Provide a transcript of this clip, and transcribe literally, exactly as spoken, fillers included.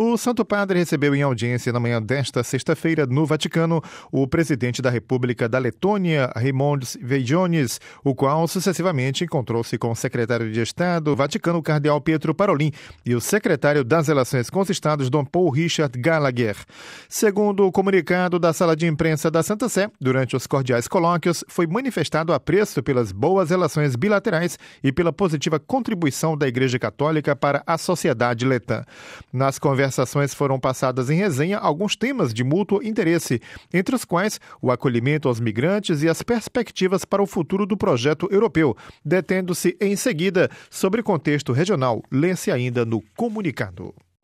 O Santo Padre recebeu em audiência na manhã desta sexta-feira no Vaticano o presidente da República da Letônia, Raimondas Vejonis, o qual sucessivamente encontrou-se com o secretário de Estado do Vaticano, cardeal Pietro Parolin, e o secretário das Relações com os Estados, Dom Paul Richard Gallagher. Segundo o comunicado da sala de imprensa da Santa Sé, durante os cordiais colóquios, foi manifestado apreço pelas boas relações bilaterais e pela positiva contribuição da Igreja Católica para a sociedade letã. Nas conversas Conversações foram passadas em resenha alguns temas de mútuo interesse, entre os quais o acolhimento aos migrantes e as perspectivas para o futuro do projeto europeu, detendo-se em seguida sobre contexto regional. Lê-se ainda no comunicado.